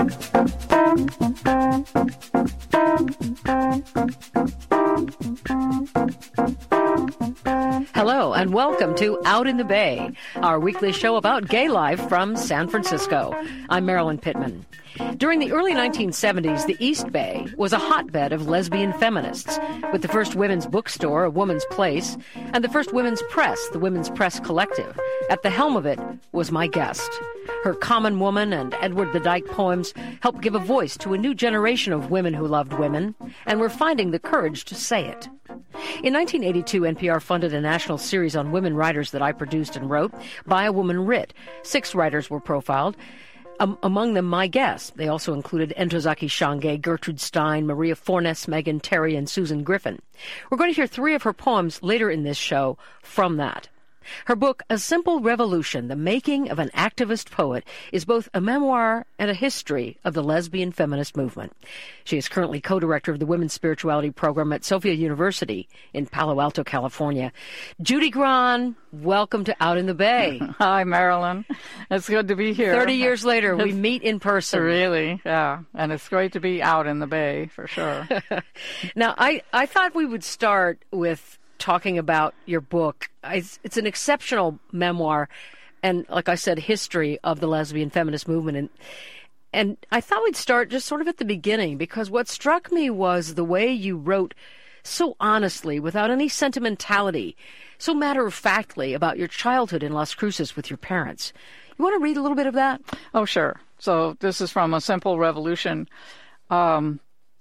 Hello, and welcome to Out in the Bay, our weekly show about gay life from San Francisco. I'm Marilyn Pittman. During the early 1970s, the East Bay was a hotbed of lesbian feminists, with the first women's bookstore, A Woman's Place, and the first women's press, the Women's Press Collective. At the helm of it was my guest. Her Common Woman and Edward the Dyke poems helped give a voice to a new generation of women who loved women, and were finding the courage to say it. In 1982, NPR funded a national series on women writers that I produced and wrote, By a Woman Writ. 6 writers were profiled. Among them, my guests. They also included Ntozake Shange, Gertrude Stein, Maria Fornes, Megan Terry, and Susan Griffin. We're going to hear 3 of her poems later in this show from that. Her book, A Simple Revolution, The Making of an Activist Poet, is both a memoir and a history of the lesbian feminist movement. She is currently co-director of the Women's Spirituality Program at Sophia University in Palo Alto, California. Judy Grahn, welcome to Out in the Bay. Hi, Marilyn. It's good to be here. 30 years later, we meet in person. Really, yeah. And it's great to be out in the Bay, for sure. Now, I thought we would start with talking about your book. It's an exceptional memoir and, like I said, history of the lesbian feminist movement. And I thought we'd start just sort of at the beginning, because what struck me was the way you wrote so honestly, without any sentimentality, so matter-of-factly about your childhood in Las Cruces with your parents. You want to read a little bit of that? Oh, sure. So this is from A Simple Revolution. And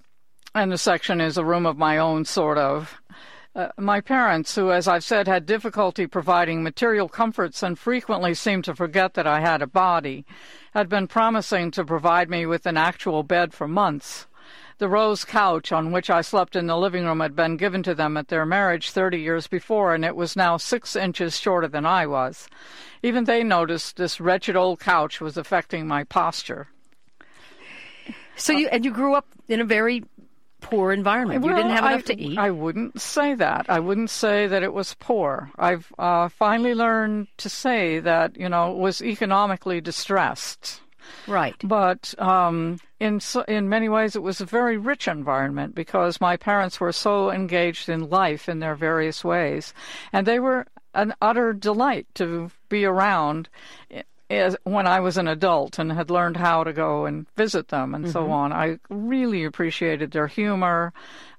the section is a room of my own, sort of. My parents, who, as I've said, had difficulty providing material comforts and frequently seemed to forget that I had a body, had been promising to provide me with an actual bed for months. The rose couch on which I slept in the living room had been given to them at their marriage 30 years before, and it was now 6 inches shorter than I was. Even they noticed this wretched old couch was affecting my posture. So you grew up in a very poor environment. You didn't have enough to eat. I wouldn't say that. I wouldn't say that it was poor. I've finally learned to say that, it was economically distressed. Right. But in many ways it was a very rich environment, because my parents were so engaged in life in their various ways. And they were an utter delight to be around when I was an adult and had learned how to go and visit them and so on. I really appreciated their humor,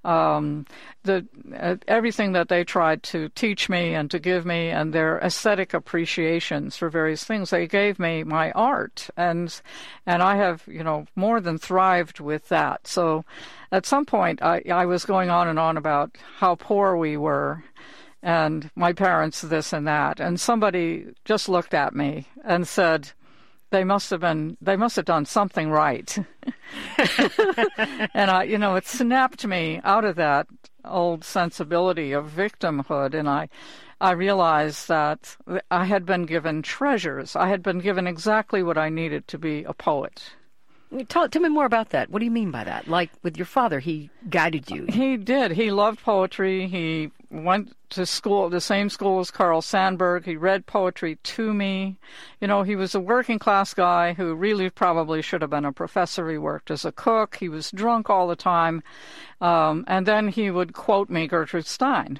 everything that they tried to teach me and to give me, and their aesthetic appreciations for various things. They gave me my art, and I have, more than thrived with that. So at some point I was going on and on about how poor we were, and my parents this and that, and somebody just looked at me and said, they must have done something right. And it snapped me out of that old sensibility of victimhood, and I realized that I had been given treasures. I had been given exactly what I needed to be a poet. Tell me more about that. What do you mean by that? Like with your father, he guided you. He did. He loved poetry. He went to school, the same school as Carl Sandburg. He read poetry to me. He was a working class guy who really probably should have been a professor. He worked as a cook. He was drunk all the time. And then he would quote me Gertrude Stein.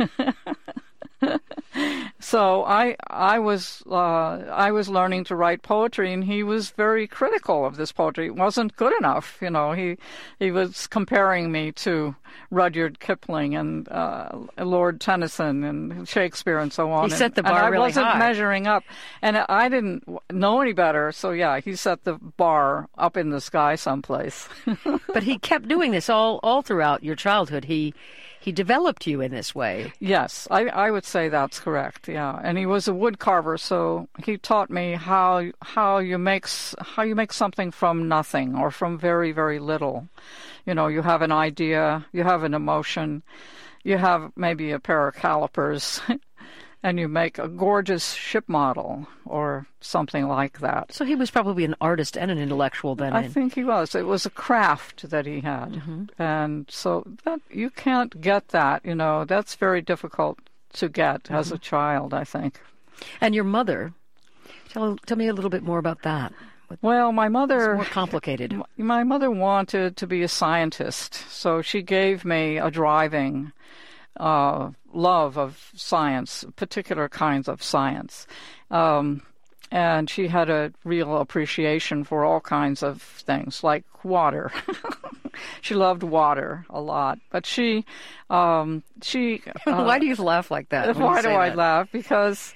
So I was learning to write poetry, and he was very critical of this poetry. It wasn't good enough, He was comparing me to Rudyard Kipling and Lord Tennyson and Shakespeare and so on. He set the bar really high. I wasn't measuring up, and I didn't know any better. So yeah, he set the bar up in the sky someplace. But he kept doing this all throughout your childhood. He developed you in this way. Yes, I would say that's correct. Yeah, and he was a wood carver, so he taught me how you make something from nothing or from very, very little. You have an idea, you have an emotion, you have maybe a pair of calipers, and you make a gorgeous ship model or something like that. So he was probably an artist and an intellectual then. I think he was. It was a craft that he had. And so that you can't get that, that's very difficult to get as a child, I think. And your mother, tell me a little bit more about that. Well, my mother... It's more complicated. My mother wanted to be a scientist, so she gave me a driving love of science, particular kinds of science. And she had a real appreciation for all kinds of things, like water. She loved water a lot. But she Why do you laugh like that? Why do I laugh? Because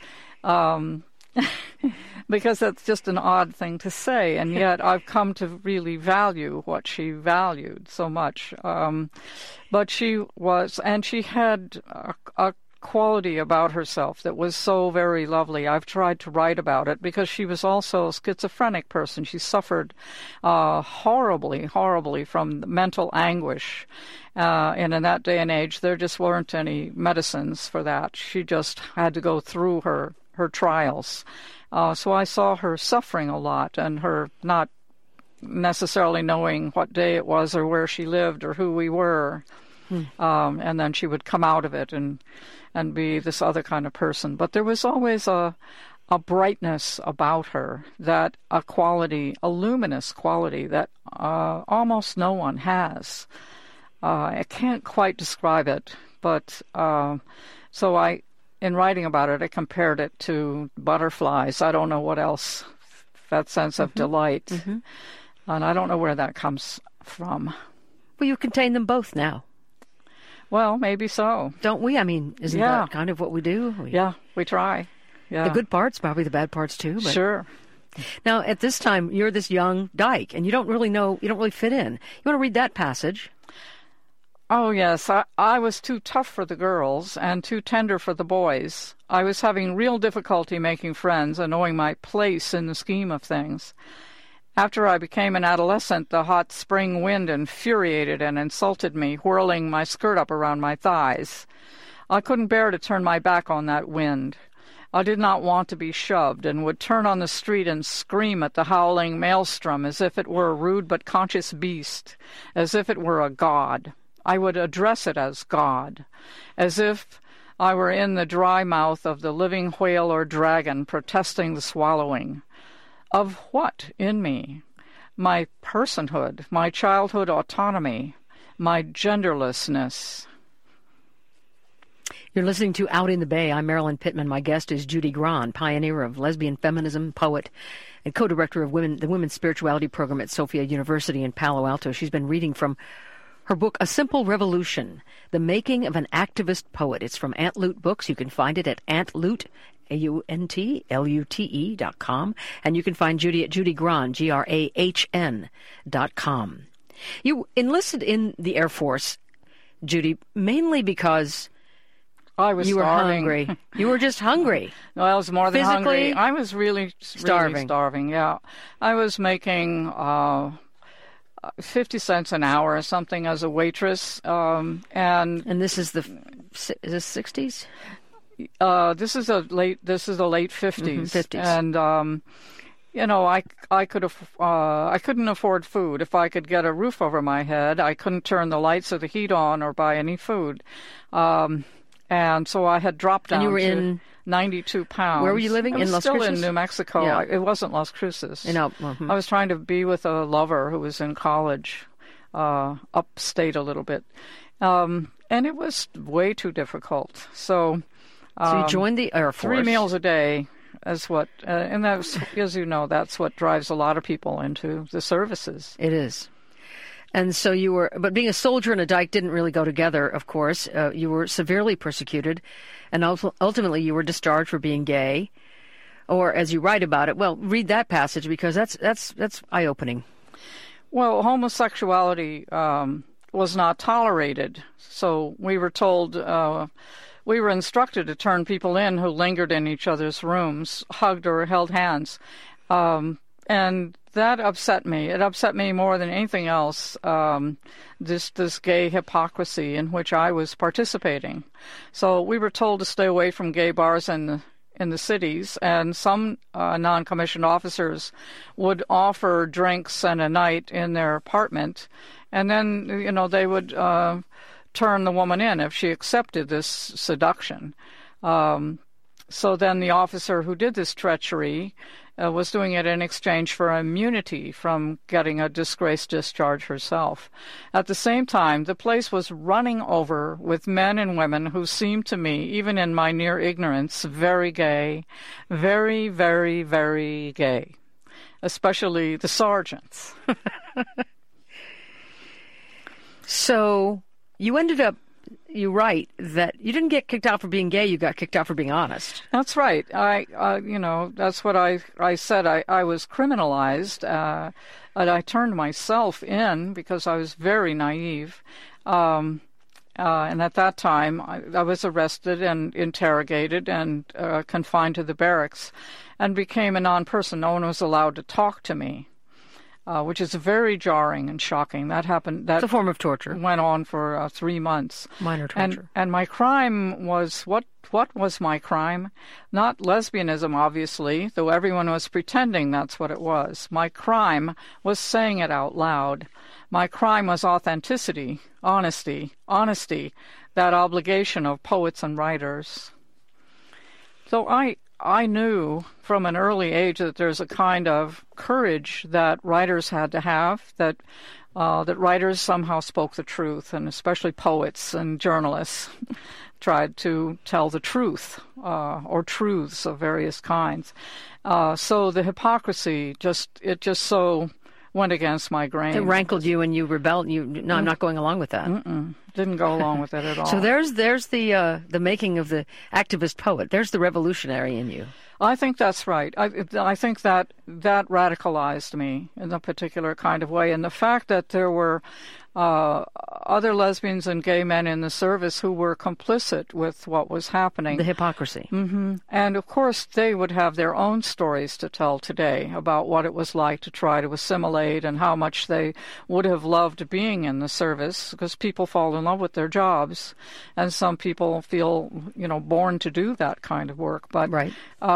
because that's just an odd thing to say, and yet I've come to really value what she valued so much. But she had a quality about herself that was so very lovely. I've tried to write about it because she was also a schizophrenic person. She suffered horribly from mental anguish. And in that day and age, there just weren't any medicines for that. She just had to go through her trials. So I saw her suffering a lot and her not necessarily knowing what day it was or where she lived or who we were. And then she would come out of it and be this other kind of person. But there was always a brightness about her, that a luminous quality that almost no one has. I can't quite describe it, but so in writing about it, I compared it to butterflies. I don't know what else, that sense of delight. Mm-hmm. And I don't know where that comes from. Well, you contain them both now. Well, maybe so. Don't we? I mean, isn't that kind of what we do? We try. Yeah. The good parts, probably the bad parts too. But... Sure. Now, at this time, you're this young dyke, and you don't really fit in. You want to read that passage? Oh, yes. I was too tough for the girls and too tender for the boys. I was having real difficulty making friends and knowing my place in the scheme of things. After I became an adolescent, the hot spring wind infuriated and insulted me, whirling my skirt up around my thighs. I couldn't bear to turn my back on that wind. I did not want to be shoved, and would turn on the street and scream at the howling maelstrom as if it were a rude but conscious beast, as if it were a god. I would address it as God, as if I were in the dry mouth of the living whale or dragon protesting the swallowing. Of what in me? My personhood, my childhood autonomy, my genderlessness. You're listening to Out in the Bay. I'm Marilyn Pittman. My guest is Judy Grahn, pioneer of lesbian feminism, poet, and co-director of the Women's Spirituality Program at Sophia University in Palo Alto. She's been reading from her book, A Simple Revolution, The Making of an Activist Poet. It's from Antlute Books. You can find it at Antlute, AUNTLUTE.com. And you can find Judy at Judy Grahn, GRAHN.com. You enlisted in the Air Force, Judy, mainly because I was you starving. were hungry. You were just hungry. No, I was more than Physically, hungry. I was really starving, yeah. I was making 50 cents an hour or something as a waitress. And this is is this 60s? This is the late 50s. 50s. And I couldn't afford food. If I could get a roof over my head, I couldn't turn the lights or the heat on or buy any food. And so I had dropped down to 92 pounds. Where were you living? In Las Cruces? Still in New Mexico. Yeah. It wasn't Las Cruces. I was trying to be with a lover who was in college, upstate a little bit. And it was way too difficult. So you joined the Air Force. 3 meals a day is what, and that's, as you know, that's what drives a lot of people into the services. It is. And so but being a soldier and a dyke didn't really go together, of course. You were severely persecuted, and ultimately you were discharged for being gay. Or as you write about it, well, read that passage because that's eye-opening. Well, homosexuality was not tolerated, so we were told, we were instructed to turn people in who lingered in each other's rooms, hugged or held hands. And that upset me. It upset me more than anything else, this gay hypocrisy in which I was participating. So we were told to stay away from gay bars in the cities, and some non-commissioned officers would offer drinks and a night in their apartment, and then, they would turn the woman in if she accepted this seduction. So then the officer who did this treachery was doing it in exchange for immunity from getting a disgrace discharge herself. At the same time, the place was running over with men and women who seemed to me, even in my near ignorance, very gay, very, very, very gay, especially the sergeants. So you ended up, you write that you didn't get kicked out for being gay, you got kicked out for being honest. That's right. That's what I said. I was criminalized, and I turned myself in because I was very naive. And at that time, I was arrested and interrogated and confined to the barracks and became a non-person. No one was allowed to talk to me. Which is very jarring and shocking. That happened. That's a form of torture. Went on for 3 months. Minor torture. And my crime was what was my crime? Not lesbianism, obviously, though everyone was pretending that's what it was. My crime was saying it out loud. My crime was authenticity, honesty, that obligation of poets and writers. So I knew from an early age that there's a kind of courage that writers had to have, that writers somehow spoke the truth, and especially poets and journalists tried to tell the truth, or truths of various kinds. So the hypocrisy just so went against my grain. It rankled you and you rebelled. I'm not going along with that. Didn't go along with it at all. So there's the making of the activist poet. There's the revolutionary in you. I think that's right. I think that radicalized me in a particular kind of way. And the fact that there were other lesbians and gay men in the service who were complicit with what was happening. The hypocrisy. Mm-hmm. And, of course, they would have their own stories to tell today about what it was like to try to assimilate and how much they would have loved being in the service, because people fall in love with their jobs. And some people feel, born to do that kind of work. But, right.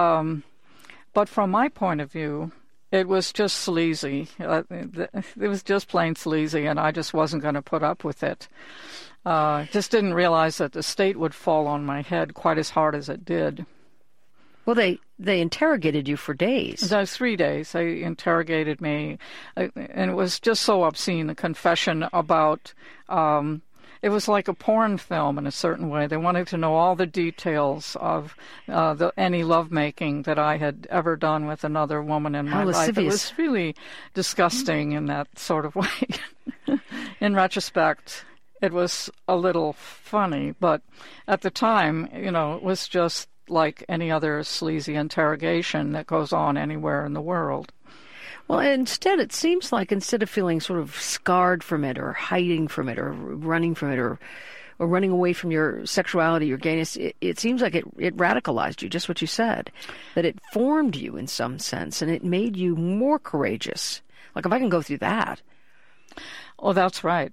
But from my point of view, it was just sleazy. It was just plain sleazy, and I just wasn't going to put up with it. Just didn't realize that the state would fall on my head quite as hard as it did. Well, they interrogated you for days. Those 3 days. They interrogated me, and it was just so obscene, the confession about... it was like a porn film in a certain way. They wanted to know all the details of any lovemaking that I had ever done with another woman in my life. It was really disgusting in that sort of way. In retrospect, it was a little funny, but at the time, it was just like any other sleazy interrogation that goes on anywhere in the world. Well, instead, it seems like instead of feeling sort of scarred from it or hiding from it or running from it or running away from your sexuality, your gayness, it seems like it radicalized you, just what you said, that it formed you in some sense and it made you more courageous. Like, if I can go through that. Oh, that's right.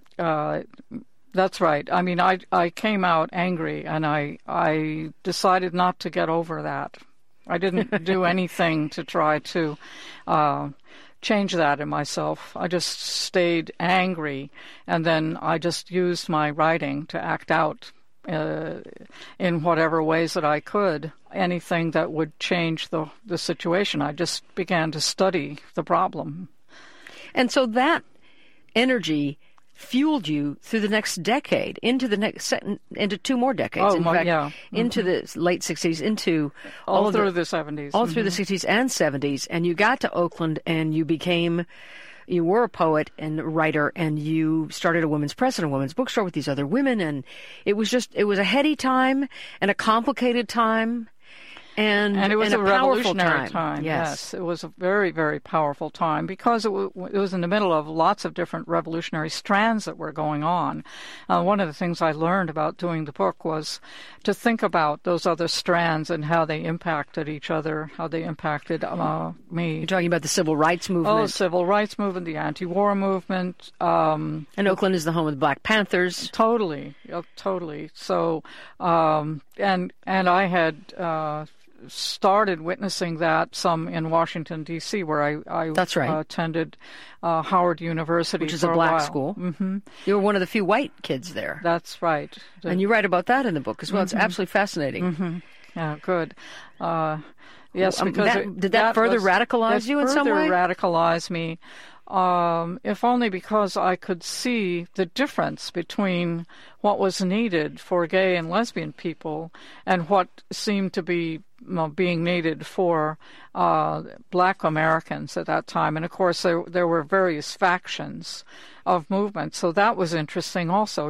That's right. I mean, I came out angry and I decided not to get over that. I didn't do anything to try to change that in myself. I just stayed angry, and then I just used my writing to act out in whatever ways that I could, anything that would change the situation. I just began to study the problem. And so that energy fueled you through the next decade, into 2 more decades. Into the late 60s, into all through the 70s. All through the 60s and 70s. And you got to Oakland and you were a poet and writer, and you started a women's press and a women's bookstore with these other women. And it was a heady time and a complicated time. And it was a powerful revolutionary time. Yes, it was a very, very powerful time because it was in the middle of lots of different revolutionary strands that were going on. One of the things I learned about doing the book was to think about those other strands and how they impacted each other, how they impacted me. You're talking about the civil rights movement. Oh, civil rights movement, the anti-war movement. And Oakland is the home of the Black Panthers. Totally. So, and I had... started witnessing that some in Washington, D.C., where I That's right. Attended Howard University, which is a black school. Mm-hmm. You were one of the few white kids there. That's right. And you write about that in the book as well. Mm-hmm. It's absolutely fascinating. Mm-hmm. Yeah, good. Yes, because did that further radicalize you in some way? Further radicalized me, if only because I could see the difference between what was needed for gay and lesbian people and what seemed to be being needed for Black Americans at that time. And of course, there were various factions of movements, so that was interesting. Also,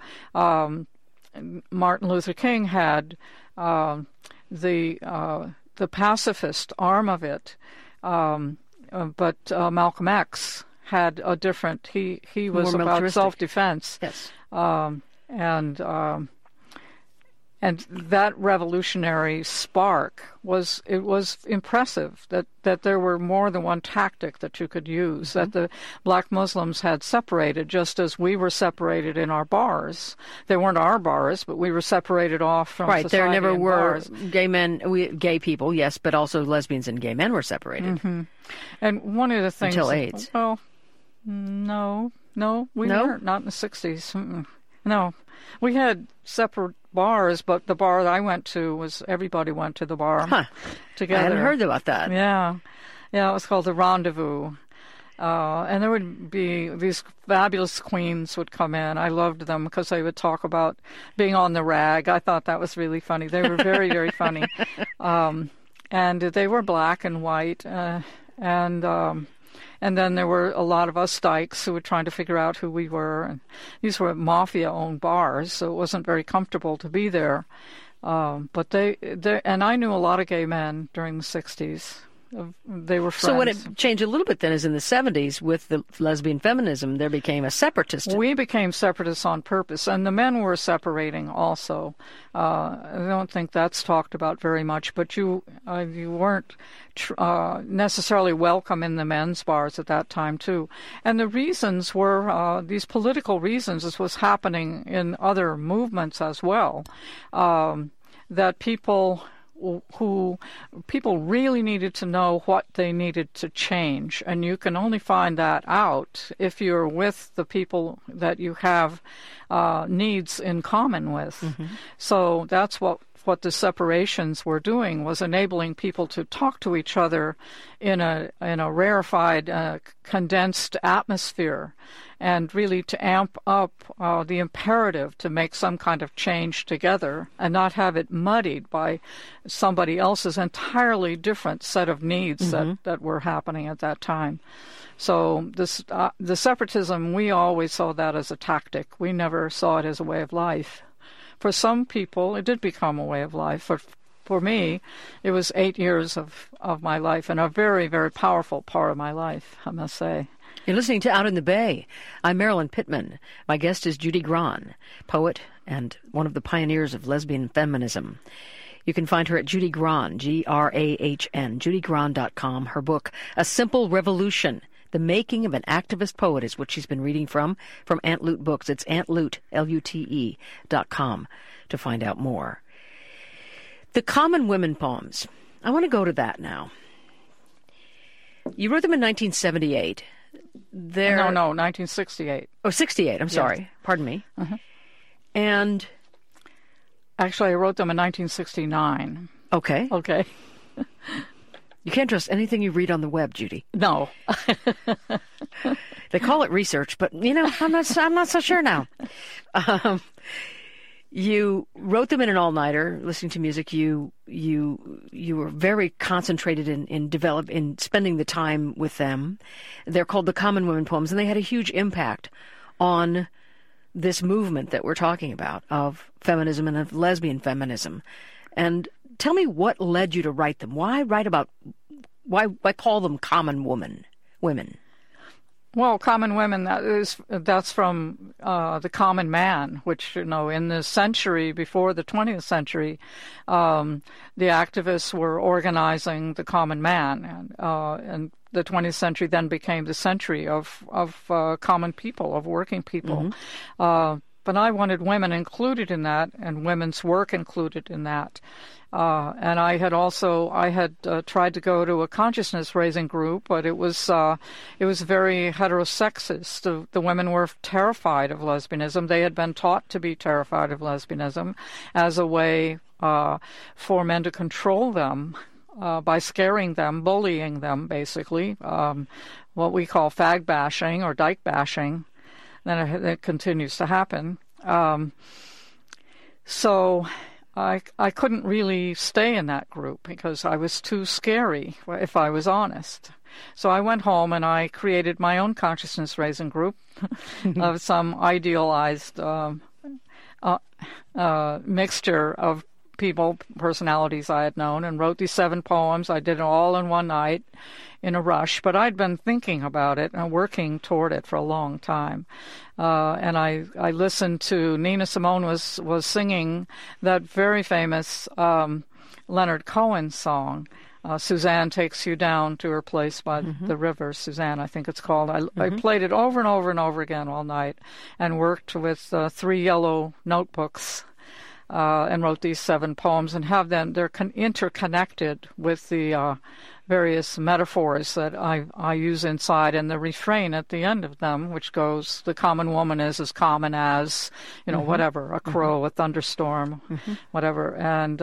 Martin Luther King had the pacifist arm of it, but Malcolm X had a different. He was more about self-defense. Yes, and that revolutionary spark was impressive that there were more than one tactic that you could use, that the Black Muslims had separated just as we were separated in our bars. They weren't our bars, but we were separated off from society. There never were bars. gay people, yes, but also lesbians and gay men were separated. Mm-hmm. And one of the things... Until AIDS. Well, no, we weren't, not in the 60s. Mm-mm. No, we had separate bars, but the bar that I went to was everybody went to the bar together. I hadn't heard about that. Yeah, it was called the Rendezvous. And there would be these fabulous queens would come in. I loved them because they would talk about being on the rag. I thought that was really funny. They were very, very funny. And they were black and white. And then there were a lot of us dykes who were trying to figure out who we were. And these were mafia-owned bars, so it wasn't very comfortable to be there. But and I knew a lot of gay men during the 60s. They were friends. So when it changed a little bit then is in the 70s with the lesbian feminism, there became a separatist. We became separatists on purpose, and the men were separating also. I don't think that's talked about very much, but you weren't necessarily welcome in the men's bars at that time, too. And the reasons were these political reasons. This was happening in other movements as well, that people really needed to know what they needed to change, and you can only find that out if you're with the people that you have needs in common with. Mm-hmm. So that's what the separations were doing, was enabling people to talk to each other in a rarefied, condensed atmosphere, and really to amp up the imperative to make some kind of change together and not have it muddied by somebody else's entirely different set of needs that were happening at that time. So the separatism, we always saw that as a tactic. We never saw it as a way of life. For some people, it did become a way of life. For me, it was 8 years of my life, and a very, very powerful part of my life, I must say. You're listening to Out in the Bay. I'm Marilyn Pittman. My guest is Judy Grahn, poet and one of the pioneers of lesbian feminism. You can find her at Judy Grahn, Grahn, judygrahn.com. Her book, A Simple Revolution, The Making of an Activist Poet, is what she's been reading from Aunt Lute Books. It's AuntLute, LUTE.com, to find out more. The Common Women poems. I want to go to that now. You wrote them in 1978. No, 1968. Oh, 68. I'm sorry. Pardon me. Uh-huh. And actually, I wrote them in 1969. Okay. Okay. You can't trust anything you read on the web, Judy. No. They call it research, but I'm not so sure now. You wrote them in an all-nighter, listening to music. You were very concentrated in spending the time with them. They're called the Common Women poems, and they had a huge impact on this movement that we're talking about of feminism and of lesbian feminism. And tell me what led you to write them. Why call them common women? Well, common women, that's from the common man, which, in the century before the 20th century, the activists were organizing the common man, and the 20th century then became the century of common people, of working people. Mm-hmm. But I wanted women included in that, and women's work included in that. And I had tried to go to a consciousness raising group, but it was very heterosexist. The women were terrified of lesbianism. They had been taught to be terrified of lesbianism as a way for men to control them by scaring them, bullying them, basically, what we call fag bashing or dyke bashing. Then it continues to happen. So I couldn't really stay in that group because I was too scary, if I was honest. So I went home and I created my own consciousness-raising group of some idealized mixture of people, personalities I had known, and wrote these 7 poems. I did it all in one night in a rush, but I'd been thinking about it and working toward it for a long time. And I listened to Nina Simone was singing that very famous Leonard Cohen song, Suzanne Takes You Down to Her Place by the River, Suzanne, I think it's called. I played it over and over and over again all night and worked with 3 yellow notebooks and wrote these 7 poems and have them, they're interconnected with the various metaphors that I use inside, and the refrain at the end of them, which goes, the common woman is as common as, whatever, a crow, a thunderstorm, whatever. And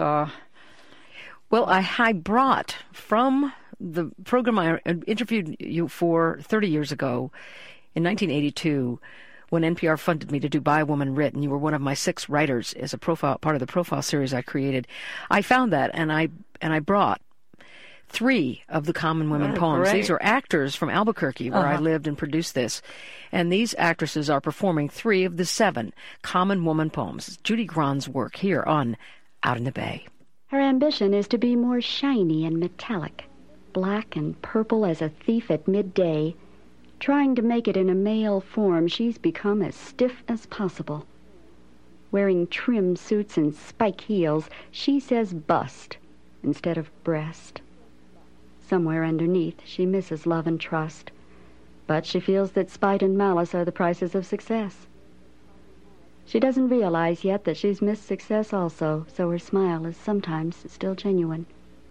well, I brought from the program I interviewed you for 30 years ago in 1982, when NPR funded me to do By a Woman Writ, and you were one of my 6 writers as a profile, part of the profile series I created. I found that, and I brought 3 of the Common Women poems. Great. These are actors from Albuquerque, where I lived and produced this. And these actresses are performing 3 of the 7 Common Woman poems. It's Judy Grant's work here on Out in the Bay. Her ambition is to be more shiny and metallic, black and purple as a thief at midday. Trying to make it in a male form, she's become as stiff as possible. Wearing trim suits and spike heels, she says bust instead of breast. Somewhere underneath, she misses love and trust, but she feels that spite and malice are the prices of success. She doesn't realize yet that she's missed success also, so her smile is sometimes still genuine.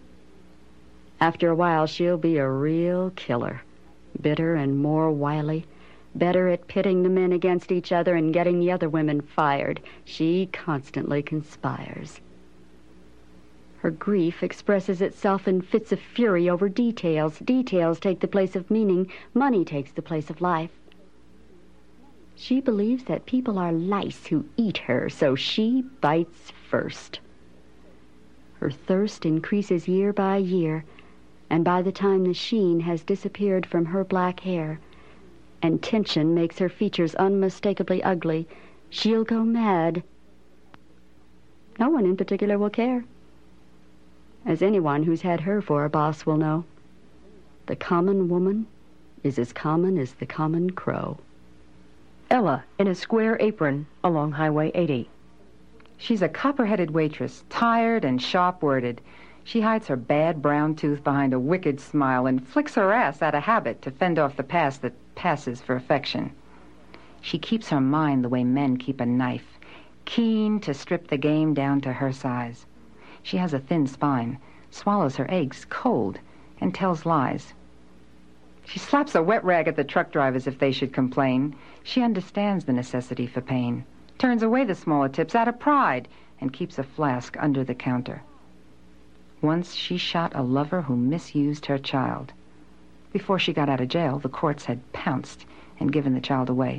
After a while, she'll be a real killer, bitter and more wily, better at pitting the men against each other and getting the other women fired. She constantly conspires. Her grief expresses itself in fits of fury over details. Details take the place of meaning. Money takes the place of life. She believes that people are lice who eat her, so she bites first. Her thirst increases year by year, and by the time the sheen has disappeared from her black hair, and tension makes her features unmistakably ugly, she'll go mad. No one in particular will care, as anyone who's had her for a boss will know. The common woman is as common as the common crow. Ella, in a square apron along Highway 80. She's a copper-headed waitress, tired and sharp-worded. She hides her bad brown tooth behind a wicked smile and flicks her ass out of habit to fend off the past that passes for affection. She keeps her mind the way men keep a knife, keen to strip the game down to her size. She has a thin spine, swallows her eggs cold, and tells lies. She slaps a wet rag at the truck drivers if they should complain. She understands the necessity for pain, turns away the smaller tips out of pride, and keeps a flask under the counter. Once she shot a lover who misused her child. Before she got out of jail, the courts had pounced and given the child away.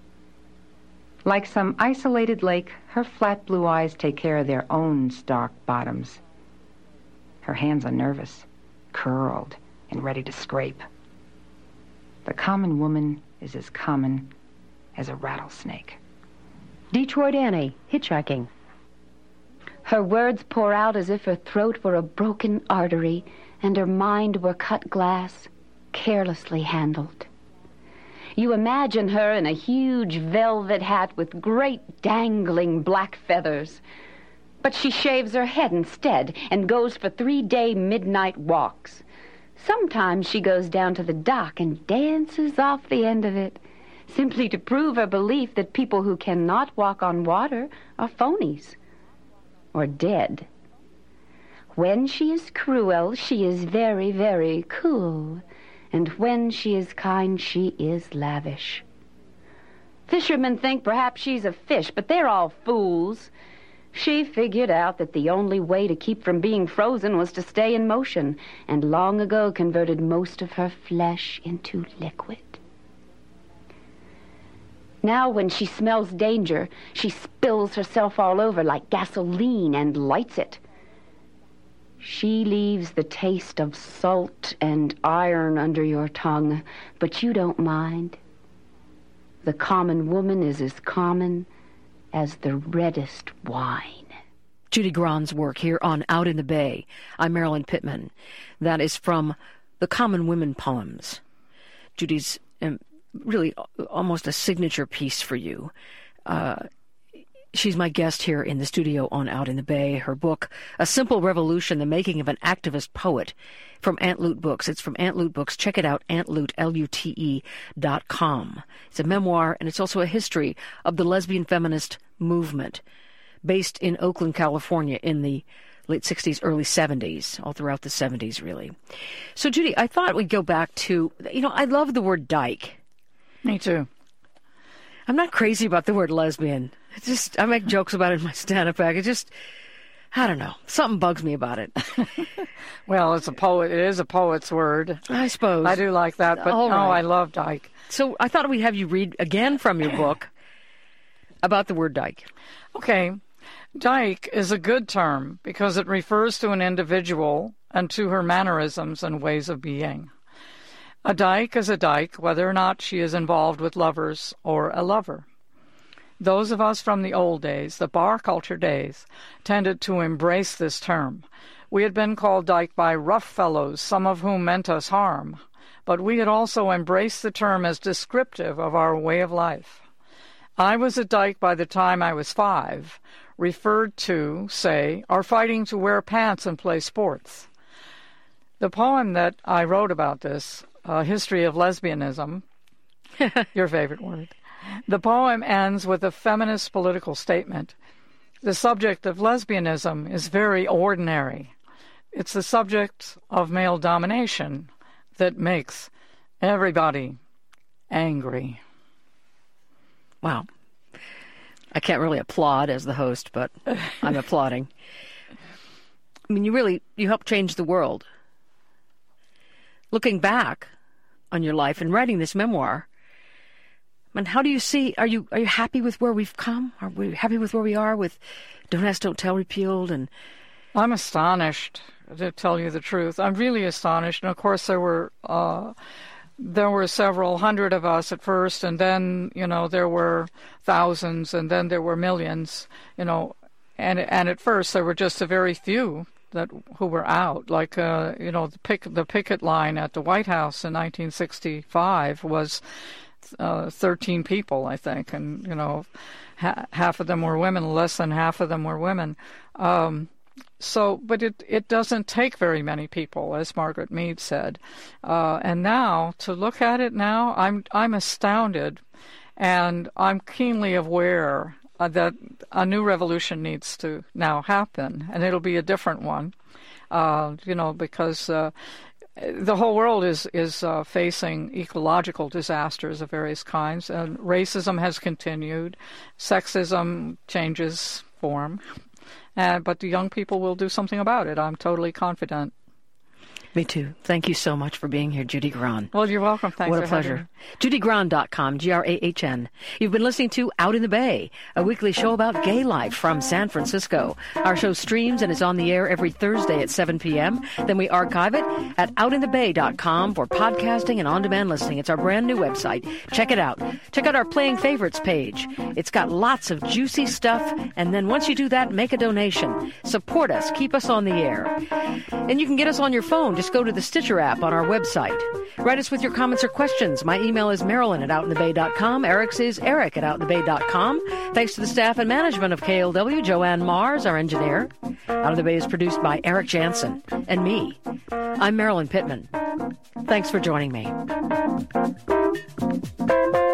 Like some isolated lake, her flat blue eyes take care of their own stark bottoms. Her hands are nervous, curled, and ready to scrape. The common woman is as common as a rattlesnake. Detroit Annie, hitchhiking. Her words pour out as if her throat were a broken artery and her mind were cut glass, carelessly handled. You imagine her in a huge velvet hat with great dangling black feathers. But she shaves her head instead and goes for 3-day midnight walks. Sometimes she goes down to the dock and dances off the end of it, simply to prove her belief that people who cannot walk on water are phonies or dead. When she is cruel, she is very, very cool. And when she is kind, she is lavish. Fishermen think perhaps she's a fish, but they're all fools. She figured out that the only way to keep from being frozen was to stay in motion, and long ago converted most of her flesh into liquid. Now when she smells danger, she spills herself all over like gasoline and lights it. She leaves the taste of salt and iron under your tongue, but you don't mind. The common woman is as common as the reddest wine. Judy Grann's work here on Out in the Bay. I'm Marilyn Pittman. That is from the Common Women poems. Judy's really almost a signature piece for you. She's my guest here in the studio on Out in the Bay. Her book, A Simple Revolution, The Making of an Activist Poet, from Antloot Books. It's from Antloot Books. Check it out, antloot, LUTE.com. It's a memoir, and it's also a history of the lesbian feminist movement, based in Oakland, California, in the late 60s, early 70s, all throughout the 70s, really. So, Judy, I thought we'd go back to, I love the word dyke. Me too. I'm not crazy about the word lesbian. I make jokes about it in my stand-up act. I don't know. Something bugs me about it. Well, it's a poet. It is a poet's word. I suppose. I do like that, but All right. I love dyke. So I thought we'd have you read again from your book about the word dyke. Okay. Dyke is a good term because it refers to an individual and to her mannerisms and ways of being. A dyke is a dyke, whether or not she is involved with lovers or a lover. Those of us from the old days, the bar culture days, tended to embrace this term. We had been called dyke by rough fellows, some of whom meant us harm, but we had also embraced the term as descriptive of our way of life. I was a dyke by the time I was 5, referred to, say, are fighting to wear pants and play sports. The poem that I wrote about this, History of Lesbianism, your favorite word, the poem ends with a feminist political statement. The subject of lesbianism is very ordinary. It's the subject of male domination that makes everybody angry. Wow. I can't really applaud as the host, but I'm applauding. I mean, you helped change the world. Looking back on your life and writing this memoir, and how do you see, are you happy with where we've come? Are we happy with where we are with Don't Ask, Don't Tell repealed? And I'm astonished, to tell you the truth. I'm really astonished. And of course there were several hundred of us at first, and then, there were thousands, and then there were millions, and at first there were just a very few who were out. Like, the picket line at the White House in 1965 was 13 people, I think, and half of them were women, less than half of them were women. But it doesn't take very many people, as Margaret Mead said. And now, to look at it now, I'm astounded, and I'm keenly aware that a new revolution needs to now happen, and it'll be a different one, because the whole world is facing ecological disasters of various kinds, and racism has continued, sexism changes form, but the young people will do something about it. I'm totally confident. Me too. Thank you so much for being here, Judy Grann. Well, you're welcome. Thanks What a for pleasure. JudyGrann.com, Grahn. You've been listening to Out in the Bay, a weekly show about gay life from San Francisco. Our show streams and is on the air every Thursday at 7 p.m. Then we archive it at outinthebay.com for podcasting and on-demand listening. It's our brand new website. Check it out. Check out our Playing Favorites page. It's got lots of juicy stuff. And then once you do that, make a donation. Support us. Keep us on the air. And you can get us on your phone. Just go to the Stitcher app on our website. Write us with your comments or questions. My email is Marilyn@outinthebay.com. Eric's is Eric@outinthebay.com. Thanks to the staff and management of KLW, Joanne Mars, our engineer. Out in the Bay is produced by Eric Jansen and me. I'm Marilyn Pittman. Thanks for joining me.